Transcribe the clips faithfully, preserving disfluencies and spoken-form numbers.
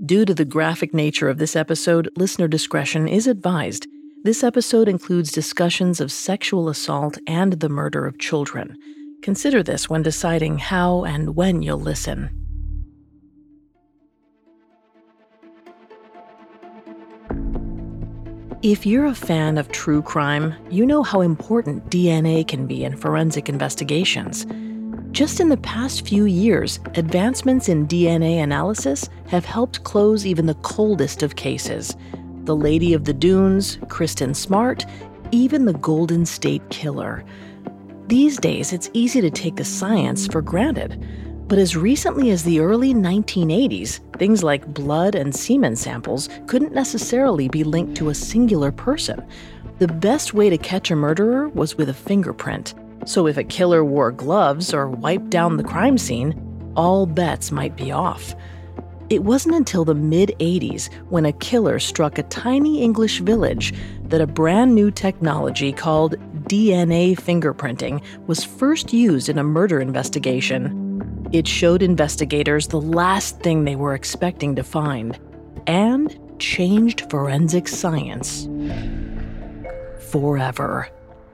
Due to the graphic nature of this episode, listener discretion is advised. This episode includes discussions of sexual assault and the murder of children. Consider this when deciding how and when you'll listen. If you're a fan of true crime, you know how important D N A can be in forensic investigations. Just in the past few years, advancements in D N A analysis have helped close even the coldest of cases. The Lady of the Dunes, Kristen Smart, even the Golden State Killer. These days, it's easy to take the science for granted. But as recently as the early nineteen eighties, things like blood and semen samples couldn't necessarily be linked to a singular person. The best way to catch a murderer was with a fingerprint. So if a killer wore gloves or wiped down the crime scene, all bets might be off. It wasn't until the mid-eighties, when a killer struck a tiny English village, that a brand new technology called D N A fingerprinting was first used in a murder investigation. It showed investigators the last thing they were expecting to find, and changed forensic science forever.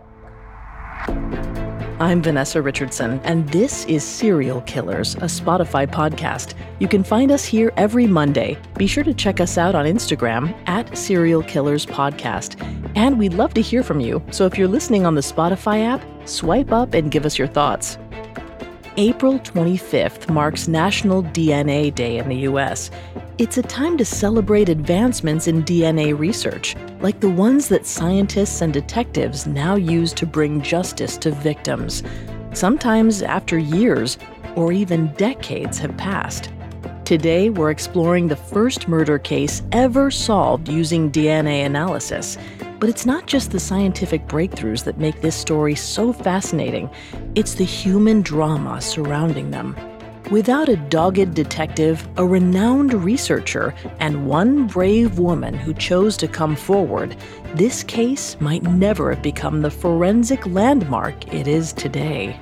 I'm Vanessa Richardson, and this is Serial Killers, a Spotify podcast. You can find us here every Monday. Be sure to check us out on Instagram at Serial Killers Podcast. And we'd love to hear from you, so if you're listening on the Spotify app, swipe up and give us your thoughts. April twenty-fifth marks National D N A Day in the U S. It's a time to celebrate advancements in D N A research, like the ones that scientists and detectives now use to bring justice to victims, sometimes after years or even decades have passed. Today, we're exploring the first murder case ever solved using D N A analysis. But it's not just the scientific breakthroughs that make this story so fascinating. It's the human drama surrounding them. Without a dogged detective, a renowned researcher, and one brave woman who chose to come forward, this case might never have become the forensic landmark it is today.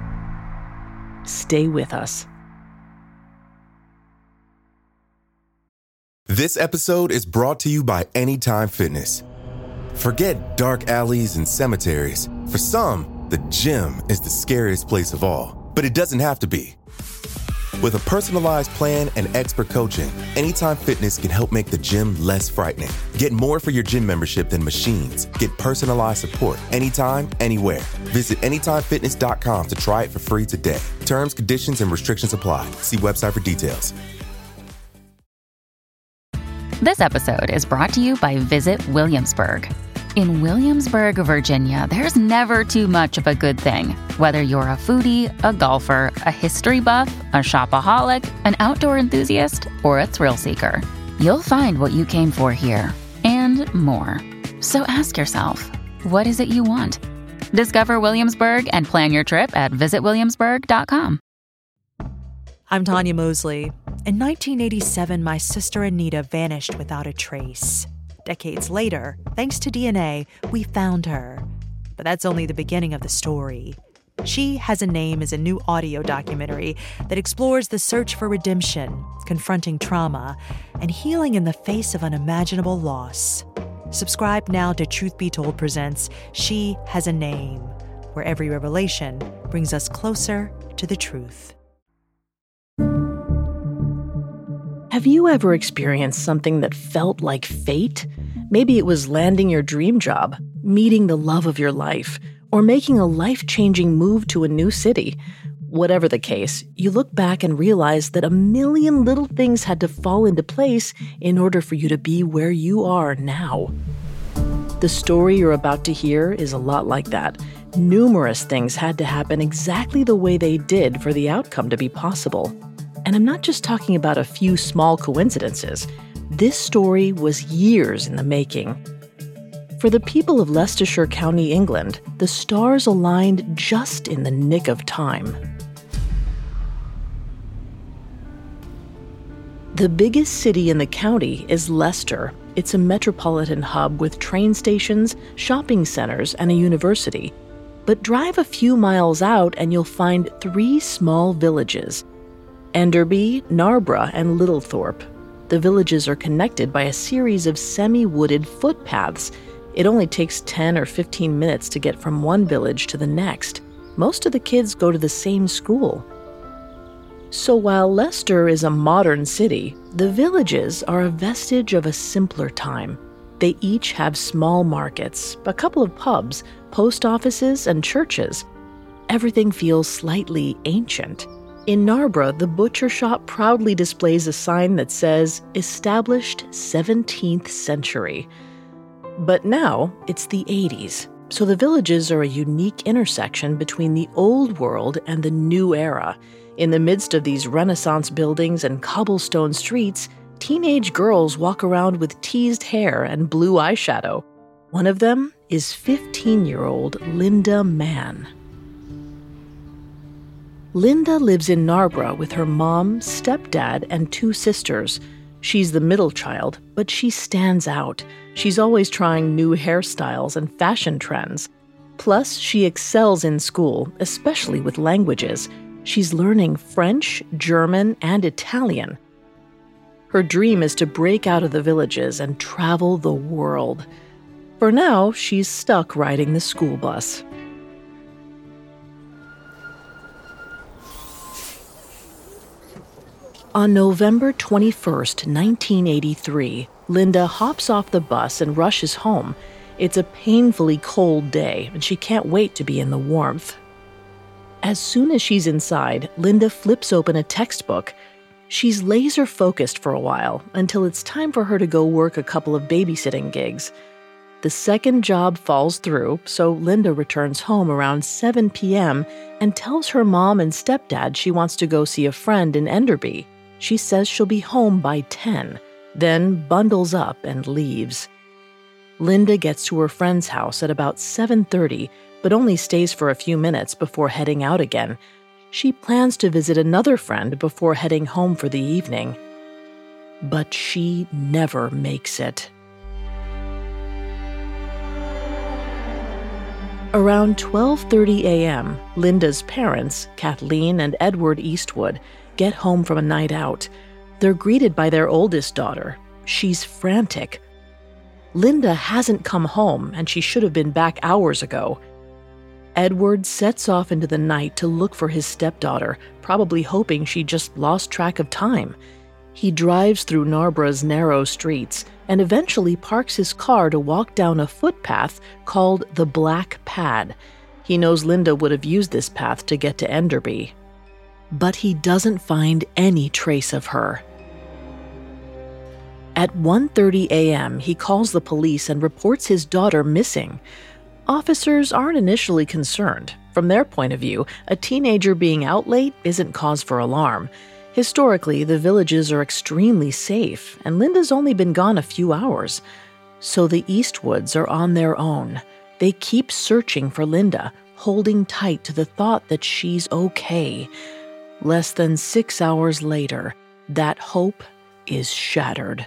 Stay with us. This episode is brought to you by Anytime Fitness. Forget dark alleys and cemeteries. For some, the gym is the scariest place of all. But it doesn't have to be. With a personalized plan and expert coaching, Anytime Fitness can help make the gym less frightening. Get more for your gym membership than machines. Get personalized support anytime, anywhere. Visit anytime fitness dot com to try it for free today. Terms, conditions, and restrictions apply. See website for details. This episode is brought to you by Visit Williamsburg. In Williamsburg, Virginia, there's never too much of a good thing. Whether you're a foodie, a golfer, a history buff, a shopaholic, an outdoor enthusiast, or a thrill seeker, you'll find what you came for here and more. So ask yourself, what is it you want? Discover Williamsburg and plan your trip at visit williamsburg dot com. I'm Tanya Mosley. In nineteen eighty-seven, my sister Anita vanished without a trace. Decades later, thanks to D N A, we found her. But that's only the beginning of the story. She Has a Name is a new audio documentary that explores the search for redemption, confronting trauma, and healing in the face of unimaginable loss. Subscribe now to Truth Be Told presents She Has a Name, where every revelation brings us closer to the truth. Have you ever experienced something that felt like fate? Maybe it was landing your dream job, meeting the love of your life, or making a life-changing move to a new city. Whatever the case, you look back and realize that a million little things had to fall into place in order for you to be where you are now. The story you're about to hear is a lot like that. Numerous things had to happen exactly the way they did for the outcome to be possible. And I'm not just talking about a few small coincidences. This story was years in the making. For the people of Leicestershire County, England, the stars aligned just in the nick of time. The biggest city in the county is Leicester. It's a metropolitan hub with train stations, shopping centers, and a university. But drive a few miles out and you'll find three small villages: Enderby, Narborough, and Littlethorpe. The villages are connected by a series of semi-wooded footpaths. It only takes ten or fifteen minutes to get from one village to the next. Most of the kids go to the same school. So while Leicester is a modern city, the villages are a vestige of a simpler time. They each have small markets, a couple of pubs, post offices, and churches. Everything feels slightly ancient. In Narborough, the butcher shop proudly displays a sign that says, "Established seventeenth century." But now, it's the eighties, so the villages are a unique intersection between the old world and the new era. In the midst of these Renaissance buildings and cobblestone streets, teenage girls walk around with teased hair and blue eyeshadow. One of them is fifteen-year-old Linda Mann. Linda lives in Narborough with her mom, stepdad, and two sisters. She's the middle child, but she stands out. She's always trying new hairstyles and fashion trends. Plus, she excels in school, especially with languages. She's learning French, German, and Italian. Her dream is to break out of the villages and travel the world. For now, she's stuck riding the school bus. On November twenty-first, nineteen eighty-three, Linda hops off the bus and rushes home. It's a painfully cold day, and she can't wait to be in the warmth. As soon as she's inside, Linda flips open a textbook. She's laser-focused for a while, until it's time for her to go work a couple of babysitting gigs. The second job falls through, so Linda returns home around seven p.m. and tells her mom and stepdad she wants to go see a friend in Enderby. She says she'll be home by ten, then bundles up and leaves. Linda gets to her friend's house at about seven thirty, but only stays for a few minutes before heading out again. She plans to visit another friend before heading home for the evening. But she never makes it. Around twelve thirty a.m., Linda's parents, Kathleen and Edward Eastwood, get home from a night out. They're greeted by their oldest daughter. She's frantic. Linda hasn't come home, and she should have been back hours ago. Edward sets off into the night to look for his stepdaughter, probably hoping she just lost track of time. He drives through Narborough's narrow streets and eventually parks his car to walk down a footpath called the Black Pad. He knows Linda would have used this path to get to Enderby. But he doesn't find any trace of her. At one thirty a.m., he calls the police and reports his daughter missing. Officers aren't initially concerned. From their point of view, a teenager being out late isn't cause for alarm. Historically, the villages are extremely safe, and Linda's only been gone a few hours. So the Eastwoods are on their own. They keep searching for Linda, holding tight to the thought that she's okay. Less than six hours later, that hope is shattered.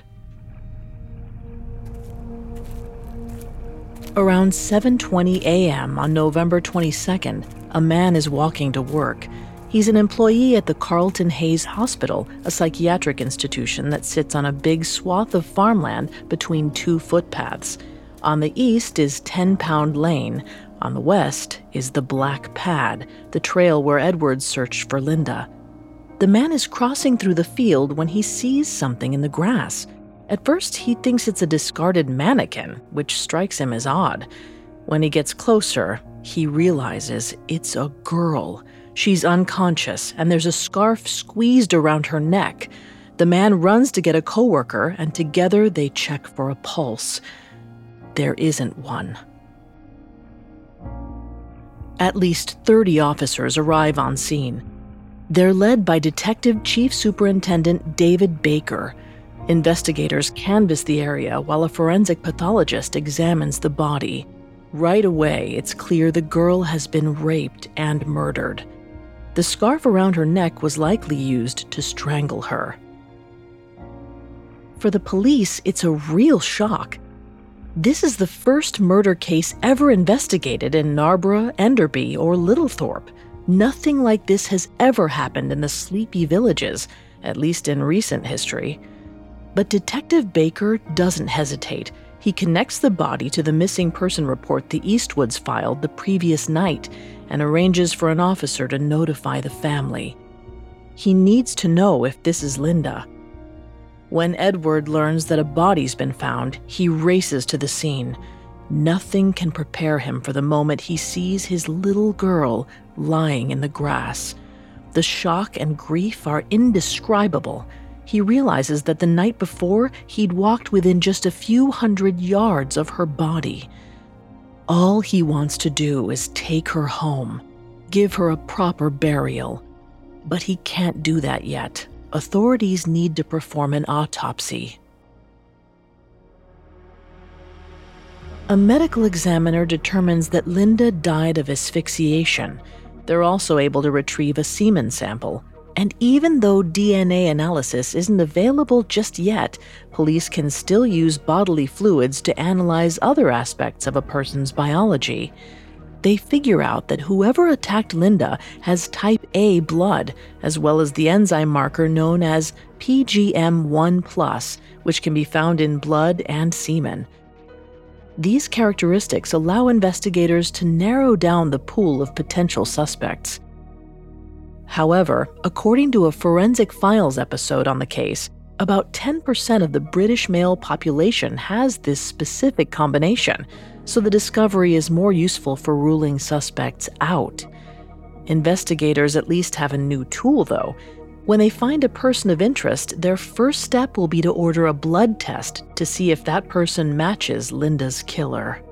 Around seven twenty a.m. on November twenty-second, a man is walking to work. He's an employee at the Carlton Hayes Hospital, a psychiatric institution that sits on a big swath of farmland between two footpaths. On the east is Ten Pound Lane. On the west is the Black Pad, the trail where Edwards searched for Linda. The man is crossing through the field when he sees something in the grass. At first, he thinks it's a discarded mannequin, which strikes him as odd. When he gets closer, he realizes it's a girl. She's unconscious, and there's a scarf squeezed around her neck. The man runs to get a coworker, and together they check for a pulse. There isn't one. At least thirty officers arrive on scene. They're led by Detective Chief Superintendent David Baker. Investigators canvass the area while a forensic pathologist examines the body. Right away, it's clear the girl has been raped and murdered. The scarf around her neck was likely used to strangle her. For the police, it's a real shock. This is the first murder case ever investigated in Narborough, Enderby, or Littlethorpe. Nothing like this has ever happened in the sleepy villages, at least in recent history. But Detective Baker doesn't hesitate. He connects the body to the missing person report the Eastwoods filed the previous night and arranges for an officer to notify the family. He needs to know if this is Linda. When Edward learns that a body's been found, he races to the scene. Nothing can prepare him for the moment he sees his little girl lying in the grass. The shock and grief are indescribable. He realizes that the night before, he'd walked within just a few hundred yards of her body. All he wants to do is take her home, give her a proper burial. But he can't do that yet. Authorities need to perform an autopsy. A medical examiner determines that Linda died of asphyxiation. They're also able to retrieve a semen sample. And even though D N A analysis isn't available just yet, police can still use bodily fluids to analyze other aspects of a person's biology. They figure out that whoever attacked Linda has type A blood, as well as the enzyme marker known as P G M one plus, which can be found in blood and semen. These characteristics allow investigators to narrow down the pool of potential suspects. However, according to a Forensic Files episode on the case, about ten percent of the British male population has this specific combination, so the discovery is more useful for ruling suspects out. Investigators at least have a new tool, though. When they find a person of interest, their first step will be to order a blood test to see if that person matches Linda's killer.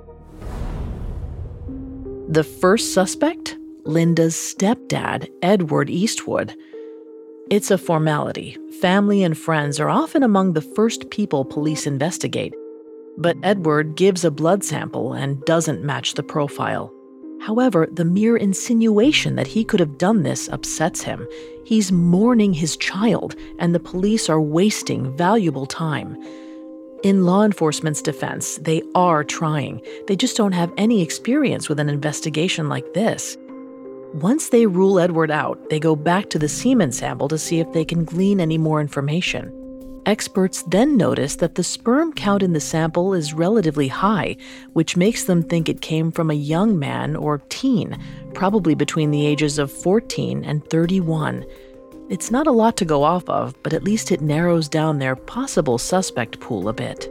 The first suspect? Linda's stepdad, Edward Eastwood. It's a formality. Family and friends are often among the first people police investigate. But Edward gives a blood sample and doesn't match the profile. However, the mere insinuation that he could have done this upsets him. He's mourning his child, and the police are wasting valuable time. In law enforcement's defense, they are trying. They just don't have any experience with an investigation like this. Once they rule Edward out, they go back to the semen sample to see if they can glean any more information. Experts then notice that the sperm count in the sample is relatively high, which makes them think it came from a young man or teen, probably between the ages of fourteen and thirty-one. It's not a lot to go off of, but at least it narrows down their possible suspect pool a bit.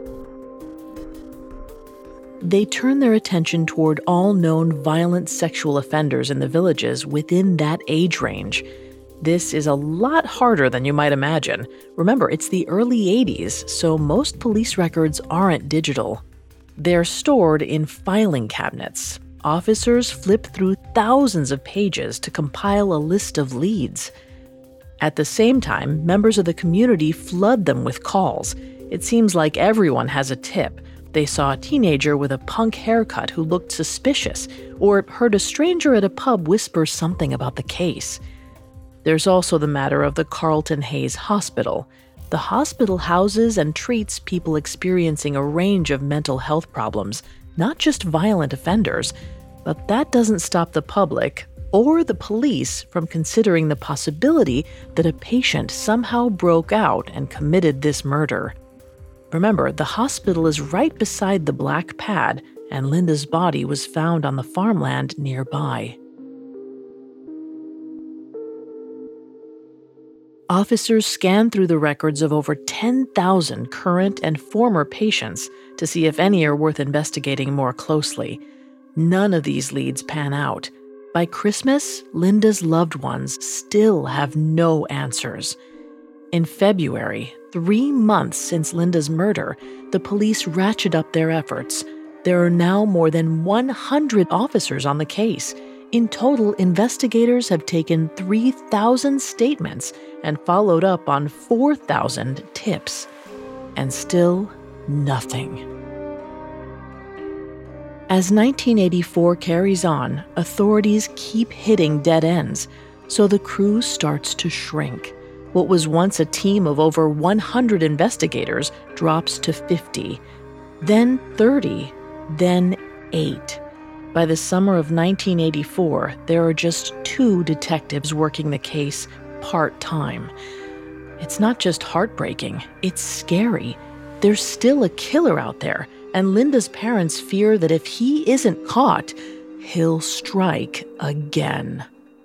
They turn their attention toward all known violent sexual offenders in the villages within that age range. This is a lot harder than you might imagine. Remember, it's the early eighties, so most police records aren't digital. They're stored in filing cabinets. Officers flip through thousands of pages to compile a list of leads. At the same time, members of the community flood them with calls. It seems like everyone has a tip. They saw a teenager with a punk haircut who looked suspicious, or heard a stranger at a pub whisper something about the case. There's also the matter of the Carlton Hayes Hospital. The hospital houses and treats people experiencing a range of mental health problems, not just violent offenders, but that doesn't stop the public or the police from considering the possibility that a patient somehow broke out and committed this murder. Remember, the hospital is right beside the black pad, and Linda's body was found on the farmland nearby. Officers scan through the records of over ten thousand current and former patients to see if any are worth investigating more closely. None of these leads pan out. By Christmas, Linda's loved ones still have no answers. In February, three months since Linda's murder, the police ratchet up their efforts. There are now more than one hundred officers on the case. In total, investigators have taken three thousand statements and followed up on four thousand tips. And still, nothing. As nineteen eighty-four carries on, authorities keep hitting dead ends, so the crew starts to shrink. What was once a team of over one hundred investigators drops to fifty, then thirty, then eight. By the summer of nineteen eighty-four, there are just two detectives working the case part-time. It's not just heartbreaking, it's scary. There's still a killer out there, and Linda's parents fear that if he isn't caught, he'll strike again.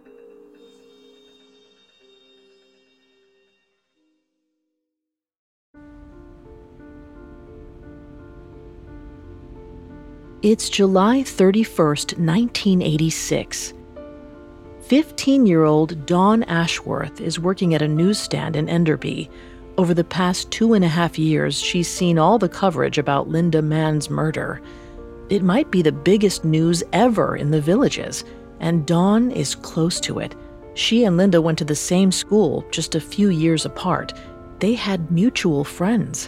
It's July thirty-first, nineteen eighty-six. fifteen-year-old Dawn Ashworth is working at a newsstand in Enderby. Over the past two and a half years, she's seen all the coverage about Linda Mann's murder. It might be the biggest news ever in the Villages, and Dawn is close to it. She and Linda went to the same school, just a few years apart. They had mutual friends.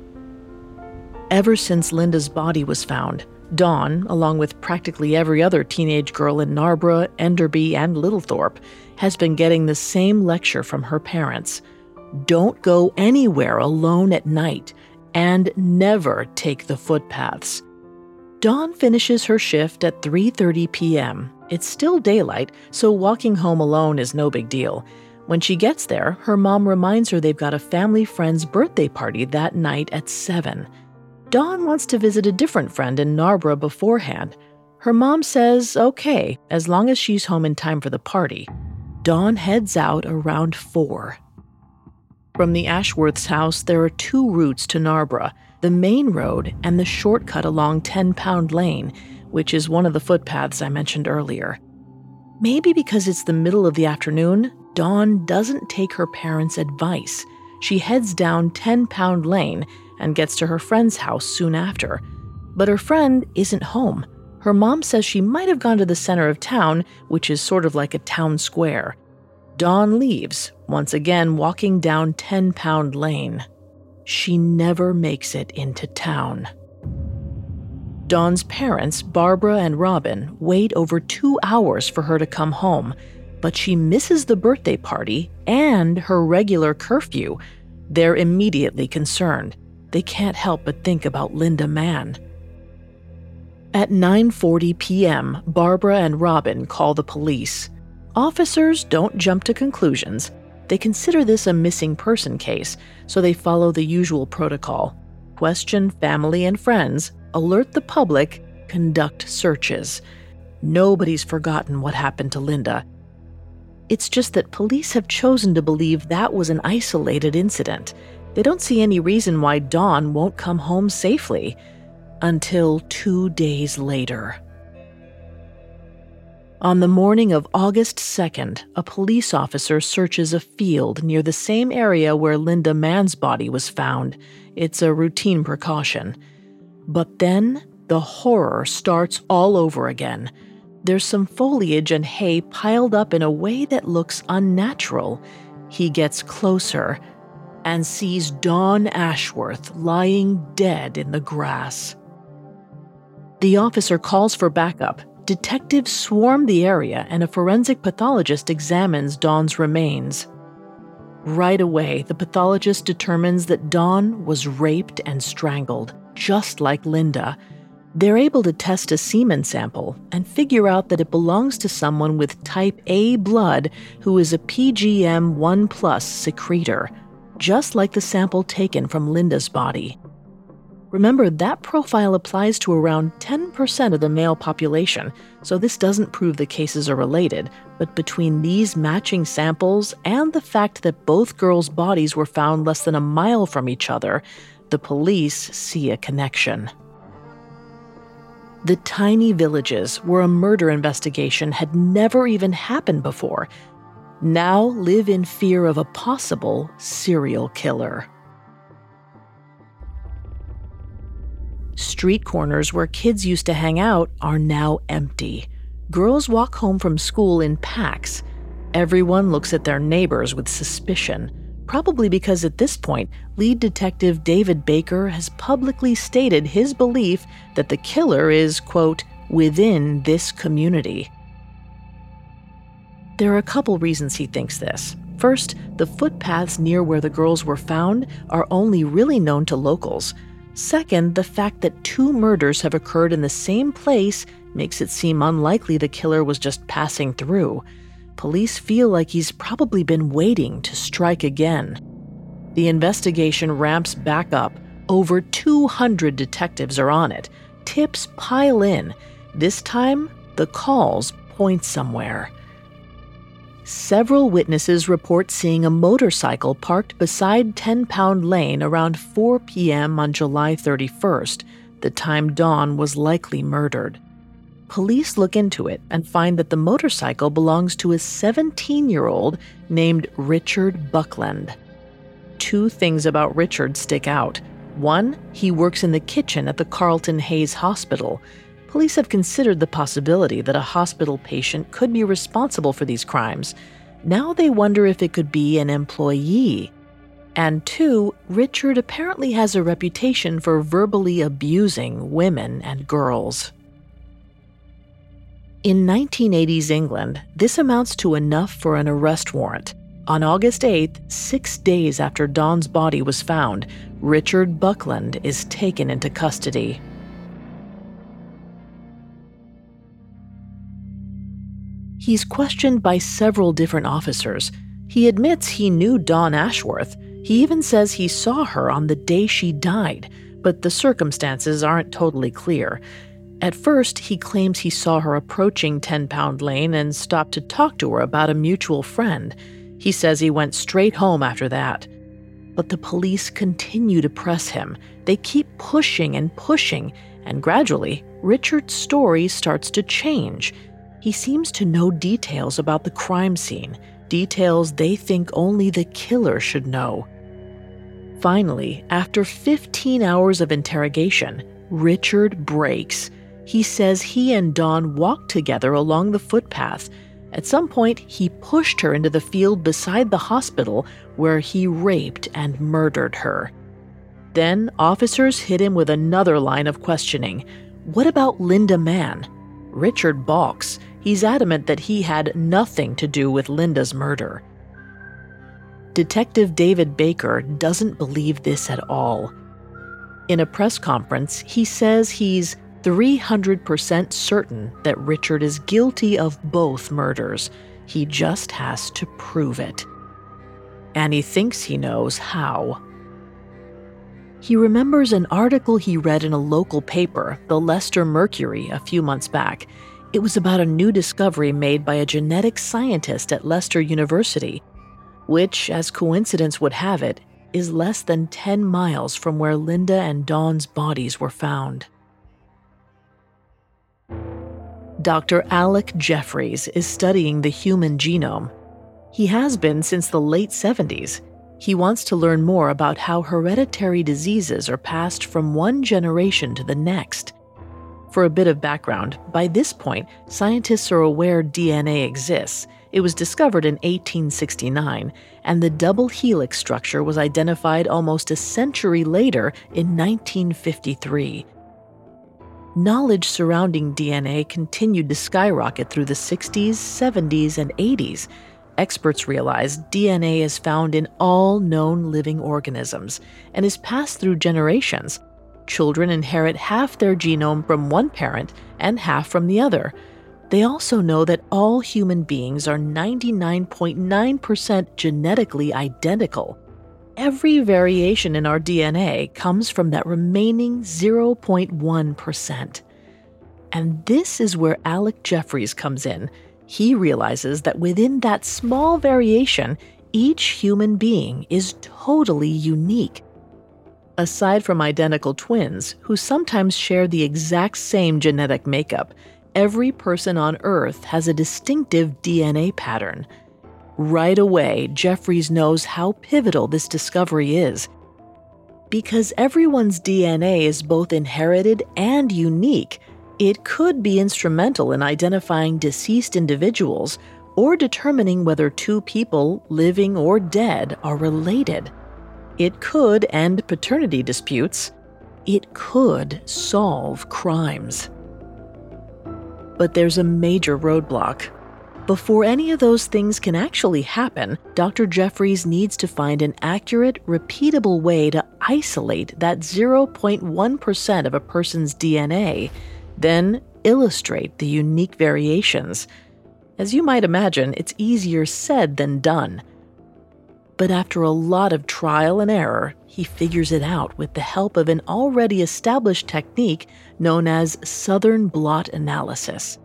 Ever since Linda's body was found, Dawn, along with practically every other teenage girl in Narborough, Enderby, and Littlethorpe, has been getting the same lecture from her parents. Don't go anywhere alone at night, and never take the footpaths. Dawn finishes her shift at three thirty p.m. It's still daylight, so walking home alone is no big deal. When she gets there, her mom reminds her they've got a family friend's birthday party that night at seven. Dawn wants to visit a different friend in Narborough beforehand. Her mom says, okay, as long as she's home in time for the party. Dawn heads out around four. From the Ashworth's house, there are two routes to Narborough, the main road and the shortcut along Ten Pound Lane, which is one of the footpaths I mentioned earlier. Maybe because it's the middle of the afternoon, Dawn doesn't take her parents' advice. She heads down Ten Pound Lane and gets to her friend's house soon after. But her friend isn't home. Her mom says she might have gone to the center of town, which is sort of like a town square. Dawn leaves, once again walking down Ten Pound Lane. She never makes it into town. Dawn's parents, Barbara and Robin, wait over two hours for her to come home, but she misses the birthday party and her regular curfew. They're immediately concerned. They can't help but think about Linda Mann. At nine forty p.m., Barbara and Robin call the police. Officers don't jump to conclusions. They consider this a missing person case, so they follow the usual protocol. Question family and friends, alert the public, conduct searches. Nobody's forgotten what happened to Linda. It's just that police have chosen to believe that was an isolated incident. They don't see any reason why Dawn won't come home safely. Until two days later. On the morning of August second, a police officer searches a field near the same area where Linda Mann's body was found. It's a routine precaution. But then, the horror starts all over again. There's some foliage and hay piled up in a way that looks unnatural. He gets closer and sees Dawn Ashworth lying dead in the grass. The officer calls for backup. Detectives swarm the area, and a forensic pathologist examines Dawn's remains. Right away, the pathologist determines that Dawn was raped and strangled, just like Linda. They're able to test a semen sample and figure out that it belongs to someone with type A blood who is a P G M one plus secretor, just like the sample taken from Linda's body. Remember, that profile applies to around ten percent of the male population, so this doesn't prove the cases are related, but between these matching samples and the fact that both girls' bodies were found less than a mile from each other, the police see a connection. The tiny villages where a murder investigation had never even happened before now live in fear of a possible serial killer. Street corners where kids used to hang out are now empty. Girls walk home from school in packs. Everyone looks at their neighbors with suspicion, probably because at this point, lead detective David Baker has publicly stated his belief that the killer is, quote, within this community. There are a couple reasons he thinks this. First, the footpaths near where the girls were found are only really known to locals. Second, the fact that two murders have occurred in the same place makes it seem unlikely the killer was just passing through. Police feel like he's probably been waiting to strike again. The investigation ramps back up. Over two hundred detectives are on it. Tips pile in. This time, the calls point somewhere. Several witnesses report seeing a motorcycle parked beside ten Pound Lane around four p.m. on July thirty-first, the time Dawn was likely murdered. Police look into it and find that the motorcycle belongs to a seventeen-year-old named Richard Buckland. Two things about Richard stick out. One, he works in the kitchen at the Carlton Hayes Hospital. Police have considered the possibility that a hospital patient could be responsible for these crimes. Now they wonder if it could be an employee. And two, Richard apparently has a reputation for verbally abusing women and girls. In nineteen eighties England, this amounts to enough for an arrest warrant. On August eighth, six days after Dawn's body was found, Richard Buckland is taken into custody. He's questioned by several different officers. He admits he knew Dawn Ashworth. He even says he saw her on the day she died, but the circumstances aren't totally clear. At first, he claims he saw her approaching ten Pound Lane and stopped to talk to her about a mutual friend. He says he went straight home after that. But the police continue to press him. They keep pushing and pushing, and gradually, Richard's story starts to change. He seems to know details about the crime scene, details they think only the killer should know. Finally, after fifteen hours of interrogation, Richard breaks. He says he and Dawn walked together along the footpath. At some point, he pushed her into the field beside the hospital where he raped and murdered her. Then, officers hit him with another line of questioning. What about Linda Mann? Richard balks. He's adamant that he had nothing to do with Linda's murder. Detective David Baker doesn't believe this at all. In a press conference, he says he's three hundred percent certain that Richard is guilty of both murders. He just has to prove it. And he thinks he knows how. He remembers an article he read in a local paper, the Leicester Mercury, a few months back. It was about a new discovery made by a genetic scientist at Leicester University, which, as coincidence would have it, is less than ten miles from where Linda and Dawn's bodies were found. Doctor Alec Jeffreys is studying the human genome. He has been since the late seventies. He wants to learn more about how hereditary diseases are passed from one generation to the next. For a bit of background, by this point, scientists are aware D N A exists. It was discovered in eighteen sixty-nine, and the double helix structure was identified almost a century later in nineteen fifty-three. Knowledge surrounding D N A continued to skyrocket through the sixties, seventies, and eighties. Experts realize D N A is found in all known living organisms and is passed through generations. Children inherit half their genome from one parent and half from the other. They also know that all human beings are ninety-nine point nine percent genetically identical. Every variation in our D N A comes from that remaining zero point one percent. And this is where Alec Jeffreys comes in. He realizes that within that small variation, each human being is totally unique. Aside from identical twins, who sometimes share the exact same genetic makeup, every person on Earth has a distinctive D N A pattern. Right away, Jeffreys knows how pivotal this discovery is. Because everyone's D N A is both inherited and unique, it could be instrumental in identifying deceased individuals or determining whether two people, living or dead, are related. It could end paternity disputes. It could solve crimes. But there's a major roadblock. Before any of those things can actually happen, Doctor Jeffreys needs to find an accurate, repeatable way to isolate that zero point one percent of a person's D N A, then illustrate the unique variations. As you might imagine, it's easier said than done. But after a lot of trial and error, he figures it out with the help of an already established technique known as Southern blot analysis.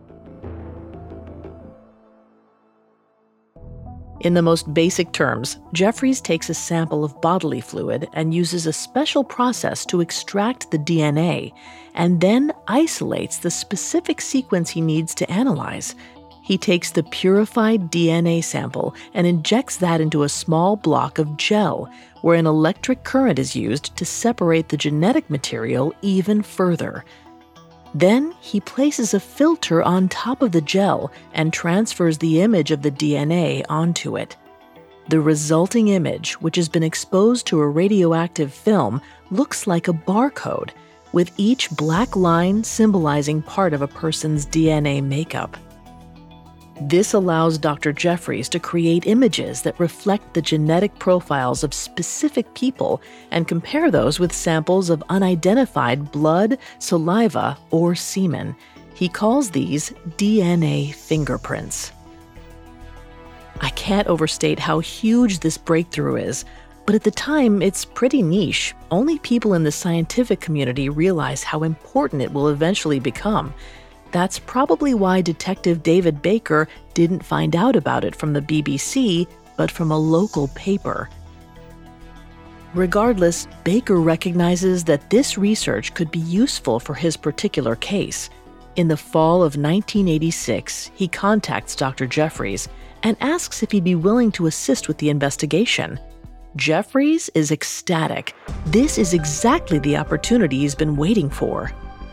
In the most basic terms, Jeffries takes a sample of bodily fluid and uses a special process to extract the D N A, and then isolates the specific sequence he needs to analyze. He takes the purified D N A sample and injects that into a small block of gel, where an electric current is used to separate the genetic material even further. Then he places a filter on top of the gel and transfers the image of the D N A onto it. The resulting image, which has been exposed to a radioactive film, looks like a barcode, with each black line symbolizing part of a person's D N A makeup. This allows Doctor Jeffries to create images that reflect the genetic profiles of specific people and compare those with samples of unidentified blood, saliva, or semen. He calls these D N A fingerprints. I can't overstate how huge this breakthrough is, but at the time it's pretty niche. Only people in the scientific community realize how important it will eventually become. That's probably why Detective David Baker didn't find out about it from the B B C, but from a local paper. Regardless, Baker recognizes that this research could be useful for his particular case. In the fall of nineteen eighty-six, he contacts Doctor Jeffries and asks if he'd be willing to assist with the investigation. Jeffries is ecstatic. This is exactly the opportunity he's been waiting for.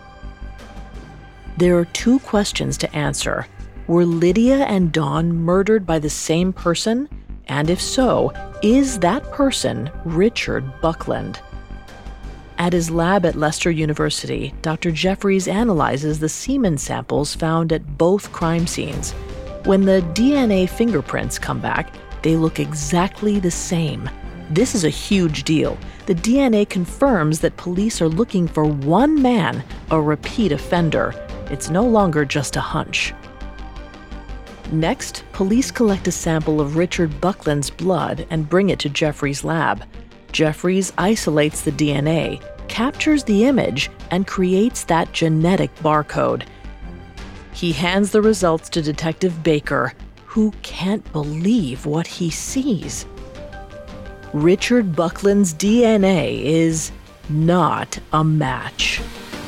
There are two questions to answer. Were Lydia and Dawn murdered by the same person? And if so, is that person Richard Buckland? At his lab at Leicester University, Doctor Jeffries analyzes the semen samples found at both crime scenes. When the D N A fingerprints come back, they look exactly the same. This is a huge deal. The D N A confirms that police are looking for one man, a repeat offender. It's no longer just a hunch. Next, police collect a sample of Richard Buckland's blood and bring it to Jeffries' lab. Jeffries isolates the D N A, captures the image, and creates that genetic barcode. He hands the results to Detective Baker, who can't believe what he sees. Richard Buckland's D N A is not a match.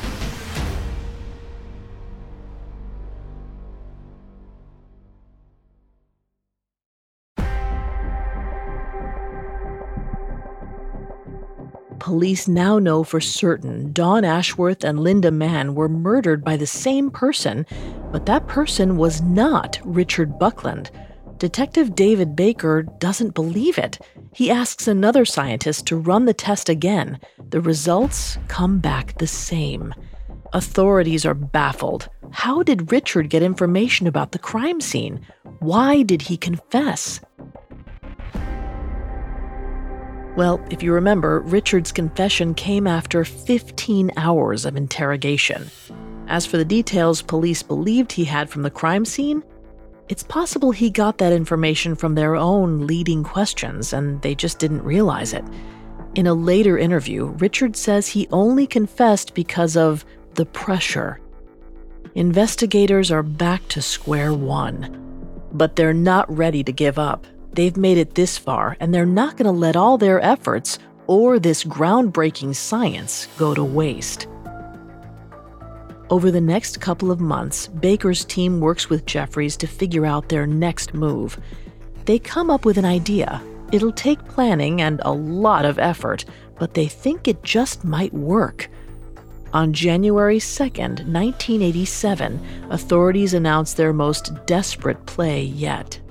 Police now know for certain Dawn Ashworth and Linda Mann were murdered by the same person, but that person was not Richard Buckland. Detective David Baker doesn't believe it. He asks another scientist to run the test again. The results come back the same. Authorities are baffled. How did Richard get information about the crime scene? Why did he confess? Well, if you remember, Richard's confession came after fifteen hours of interrogation. As for the details police believed he had from the crime scene, it's possible he got that information from their own leading questions and they just didn't realize it. In a later interview, Richard says he only confessed because of the pressure. Investigators are back to square one, but they're not ready to give up. They've made it this far, and they're not going to let all their efforts or this groundbreaking science go to waste. Over the next couple of months, Baker's team works with Jeffries to figure out their next move. They come up with an idea. It'll take planning and a lot of effort, but they think it just might work. On January second, nineteen eighty-seven, authorities announced their most desperate play yet.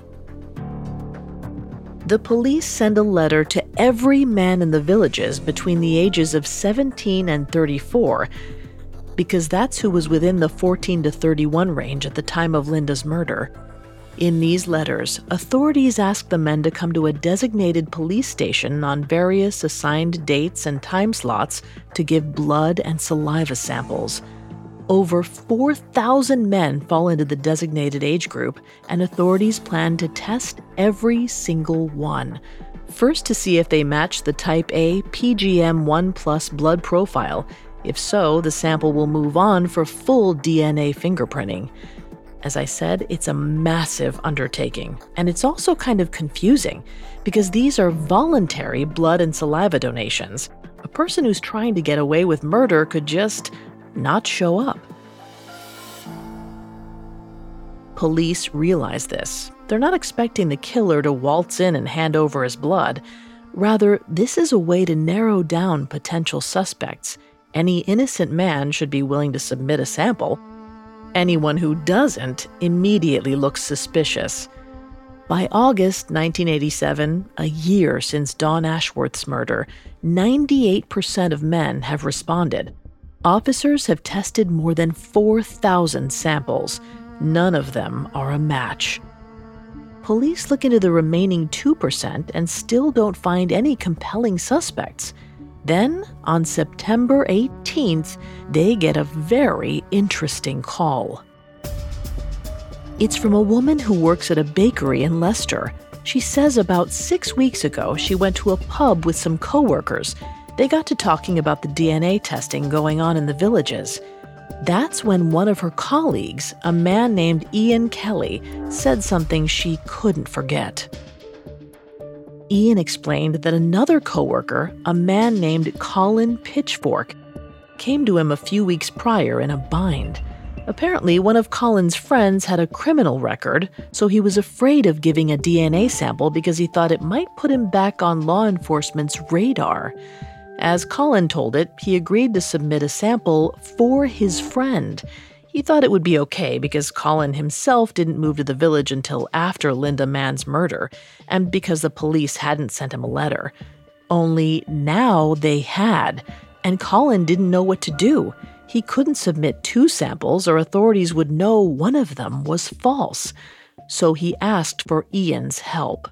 The police send a letter to every man in the villages between the ages of seventeen and thirty-four, because that's who was within the fourteen to thirty-one range at the time of Linda's murder. In these letters, authorities ask the men to come to a designated police station on various assigned dates and time slots to give blood and saliva samples. Over four thousand men fall into the designated age group, and authorities plan to test every single one. First, to see if they match the type A P G M one plus blood profile. If so, the sample will move on for full D N A fingerprinting. As I said, it's a massive undertaking, and it's also kind of confusing because these are voluntary blood and saliva donations. A person who's trying to get away with murder could just not show up. Police realize this. They're not expecting the killer to waltz in and hand over his blood. Rather, this is a way to narrow down potential suspects. Any innocent man should be willing to submit a sample. Anyone who doesn't immediately looks suspicious. By August nineteen eighty-seven, a year since Dawn Ashworth's murder, ninety-eight percent of men have responded. Officers have tested more than four thousand samples. None of them are a match. Police look into the remaining two percent and still don't find any compelling suspects. Then, on September eighteenth, they get a very interesting call. It's from a woman who works at a bakery in Leicester. She says about six weeks ago she went to a pub with some coworkers. They got to talking about the D N A testing going on in the villages. That's when one of her colleagues, a man named Ian Kelly, said something she couldn't forget. Ian explained that another coworker, a man named Colin Pitchfork, came to him a few weeks prior in a bind. Apparently, one of Colin's friends had a criminal record, so he was afraid of giving a D N A sample because he thought it might put him back on law enforcement's radar. As Colin told it, he agreed to submit a sample for his friend. He thought it would be okay because Colin himself didn't move to the village until after Linda Mann's murder, and because the police hadn't sent him a letter. Only now they had, and Colin didn't know what to do. He couldn't submit two samples or authorities would know one of them was false. So he asked for Ian's help.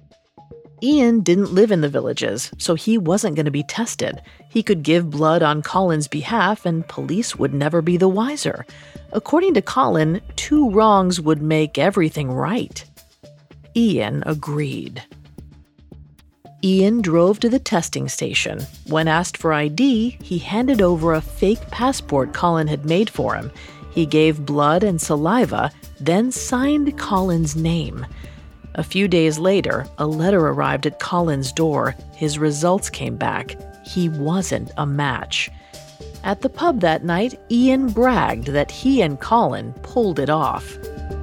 Ian didn't live in the villages, so he wasn't going to be tested. He could give blood on Colin's behalf and police would never be the wiser. According to Colin, two wrongs would make everything right. Ian agreed. Ian drove to the testing station. When asked for I D, he handed over a fake passport Colin had made for him. He gave blood and saliva, then signed Colin's name. A few days later, a letter arrived at Colin's door. His results came back. He wasn't a match. At the pub that night, Ian bragged that he and Colin pulled it off.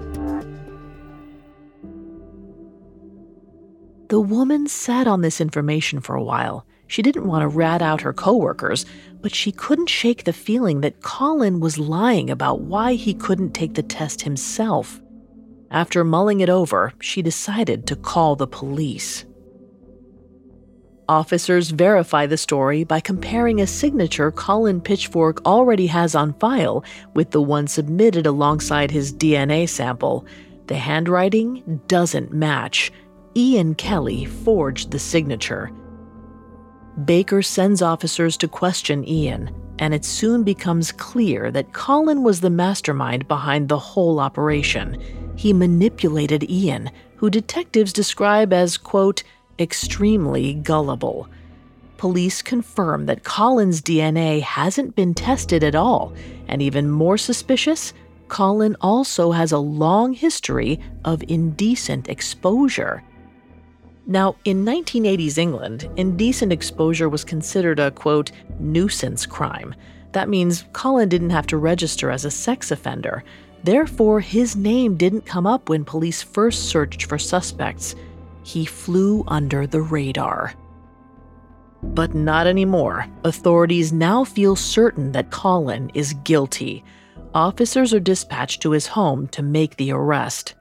The woman sat on this information for a while. She didn't want to rat out her coworkers, but she couldn't shake the feeling that Colin was lying about why he couldn't take the test himself. After mulling it over, she decided to call the police. Officers verify the story by comparing a signature Colin Pitchfork already has on file with the one submitted alongside his D N A sample. The handwriting doesn't match. Ian Kelly forged the signature. Baker sends officers to question Ian, and it soon becomes clear that Colin was the mastermind behind the whole operation. He manipulated Ian, who detectives describe as, quote, extremely gullible. Police confirm that Colin's D N A hasn't been tested at all, and even more suspicious, Colin also has a long history of indecent exposure. Now, in nineteen eighties England, indecent exposure was considered a, quote, nuisance crime. That means Colin didn't have to register as a sex offender. Therefore, his name didn't come up when police first searched for suspects. He flew under the radar. But not anymore. Authorities now feel certain that Colin is guilty. Officers are dispatched to his home to make the arrest.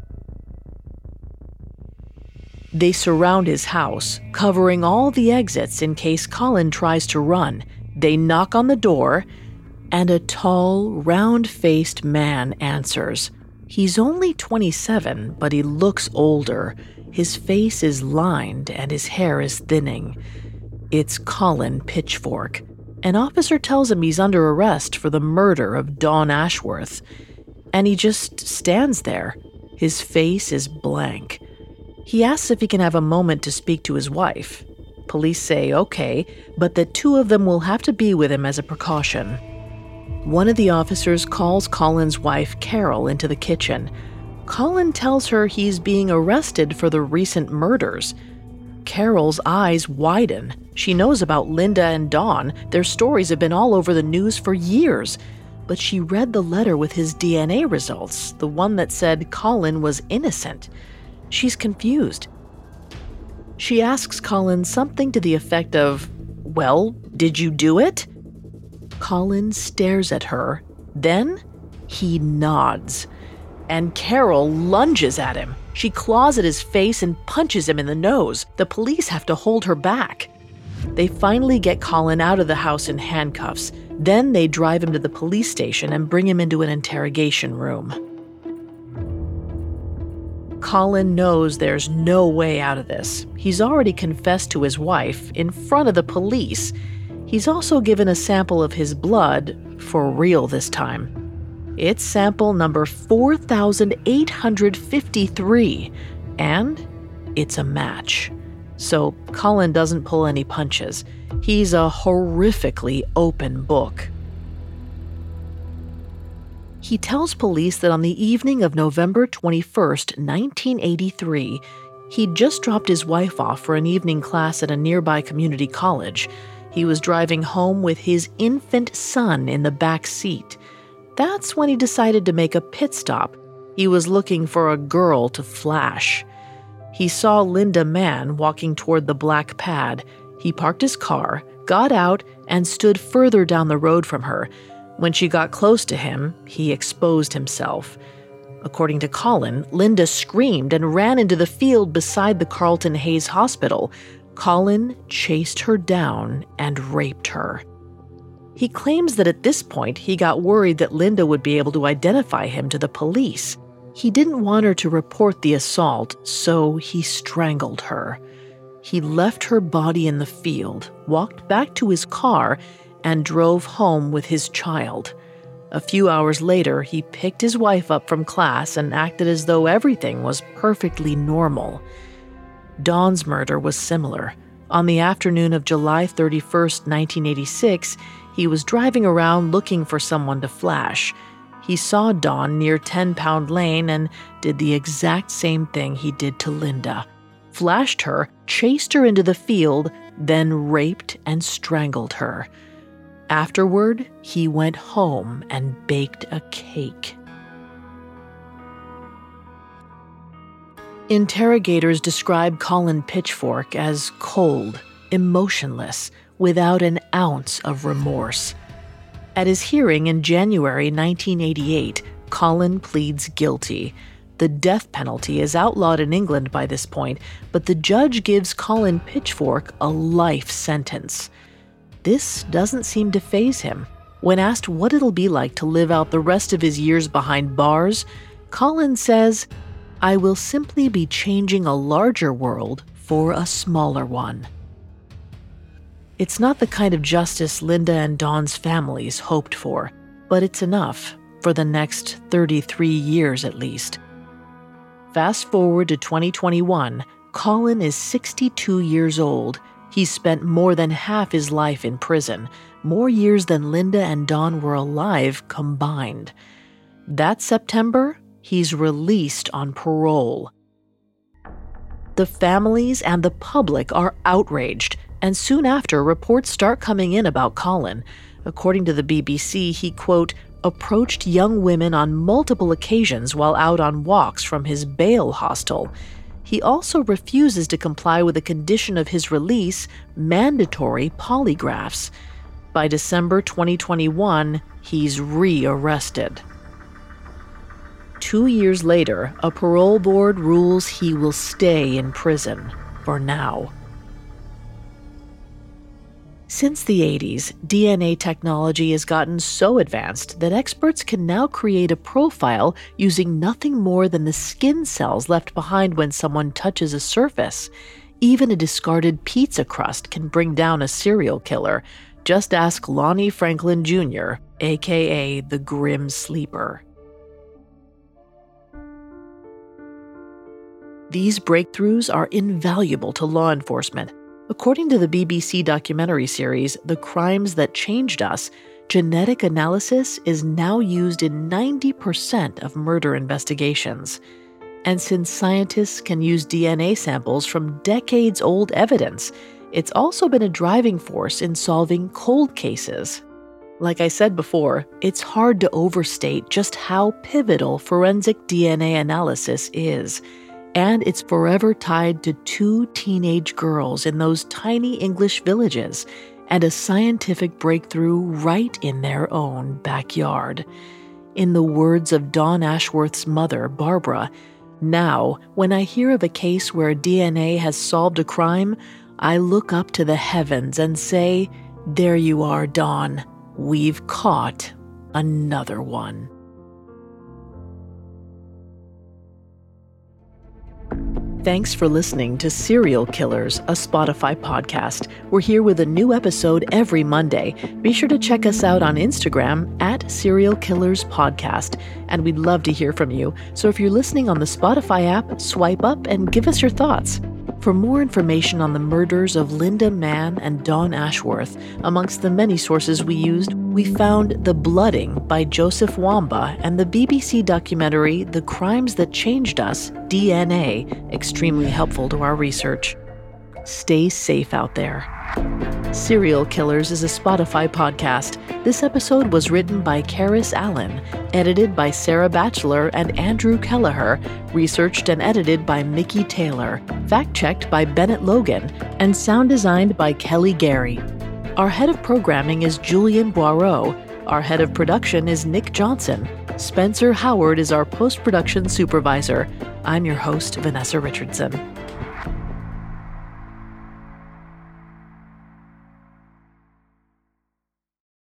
They surround his house, covering all the exits in case Colin tries to run. They knock on the door, and a tall, round-faced man answers. He's only twenty-seven, but he looks older. His face is lined and his hair is thinning. It's Colin Pitchfork. An officer tells him he's under arrest for the murder of Dawn Ashworth. And he just stands there. His face is blank. He asks if he can have a moment to speak to his wife. Police say okay, but that two of them will have to be with him as a precaution. One of the officers calls Colin's wife, Carol, into the kitchen. Colin tells her he's being arrested for the recent murders. Carol's eyes widen. She knows about Linda and Dawn. Their stories have been all over the news for years. But she read the letter with his D N A results, the one that said Colin was innocent. She's confused. She asks Colin something to the effect of, "Well, did you do it?" Colin stares at her. Then he nods. And Carol lunges at him. She claws at his face and punches him in the nose. The police have to hold her back. They finally get Colin out of the house in handcuffs. Then they drive him to the police station and bring him into an interrogation room. Colin knows there's no way out of this. He's already confessed to his wife in front of the police. He's also given a sample of his blood, for real this time. It's sample number four thousand eight hundred fifty-three, and it's a match. So Colin doesn't pull any punches. He's a horrifically open book. He tells police that on the evening of November twenty-first, nineteen eighty-three, he'd just dropped his wife off for an evening class at a nearby community college. He was driving home with his infant son in the back seat. That's when he decided to make a pit stop. He was looking for a girl to flash. He saw Linda Mann walking toward the black pad. He parked his car, got out, and stood further down the road from her. When she got close to him, he exposed himself. According to Colin, Linda screamed and ran into the field beside the Carlton Hayes Hospital. Colin chased her down and raped her. He claims that at this point he got worried that Linda would be able to identify him to the police. He didn't want her to report the assault, so he strangled her. He left her body in the field, walked back to his car, and drove home with his child. A few hours later, he picked his wife up from class and acted as though everything was perfectly normal. Dawn's murder was similar. On the afternoon of July thirty-first, nineteen eighty-six, he was driving around looking for someone to flash. He saw Dawn near ten Pound Lane and did the exact same thing he did to Linda. Flashed her, chased her into the field, then raped and strangled her. Afterward, he went home and baked a cake. Interrogators describe Colin Pitchfork as cold, emotionless, without an ounce of remorse. At his hearing in January nineteen eighty-eight, Colin pleads guilty. The death penalty is outlawed in England by this point, but the judge gives Colin Pitchfork a life sentence. This doesn't seem to faze him. When asked what it'll be like to live out the rest of his years behind bars, Colin says, "I will simply be changing a larger world for a smaller one." It's not the kind of justice Linda and Dawn's families hoped for, but it's enough for the next thirty-three years at least. Fast forward to twenty twenty-one, Colin is sixty-two years old. He's spent more than half his life in prison, more years than Linda and Dawn were alive combined. That September, he's released on parole. The families and the public are outraged, and soon after, reports start coming in about Colin. According to the B B C, he, quote, approached young women on multiple occasions while out on walks from his bail hostel. He also refuses to comply with a condition of his release, mandatory polygraphs. By December twenty twenty-one, he's re-arrested. Two years later, a parole board rules he will stay in prison for now. Since the eighties, D N A technology has gotten so advanced that experts can now create a profile using nothing more than the skin cells left behind when someone touches a surface. Even a discarded pizza crust can bring down a serial killer. Just ask Lonnie Franklin Junior, aka the Grim Sleeper. These breakthroughs are invaluable to law enforcement. According to the B B C documentary series, The Crimes That Changed Us, genetic analysis is now used in ninety percent of murder investigations. And since scientists can use D N A samples from decades-old evidence, it's also been a driving force in solving cold cases. Like I said before, it's hard to overstate just how pivotal forensic D N A analysis is. And it's forever tied to two teenage girls in those tiny English villages and a scientific breakthrough right in their own backyard. In the words of Dawn Ashworth's mother, Barbara, "Now, when I hear of a case where D N A has solved a crime, I look up to the heavens and say, 'There you are, Dawn. We've caught another one.'" Thanks for listening to Serial Killers, a Spotify podcast. We're here with a new episode every Monday. Be sure to check us out on Instagram at Serial Killers Podcast, and we'd love to hear from you. So if you're listening on the Spotify app, swipe up and give us your thoughts. For more information on the murders of Linda Mann and Dawn Ashworth, amongst the many sources we used, we found The Blooding by Joseph Wamba and the B B C documentary The Crimes That Changed Us, D N A, extremely helpful to our research. Stay safe out there. Serial Killers is a Spotify podcast. This episode was written by Karis Allen, edited by Sarah Batchelor and Andrew Kelleher, researched and edited by Mickey Taylor, fact-checked by Bennett Logan, and sound designed by Kelly Gary. Our head of programming is Julian Boireau. Our head of production is Nick Johnson. Spencer Howard is our post-production supervisor. I'm your host, Vanessa Richardson.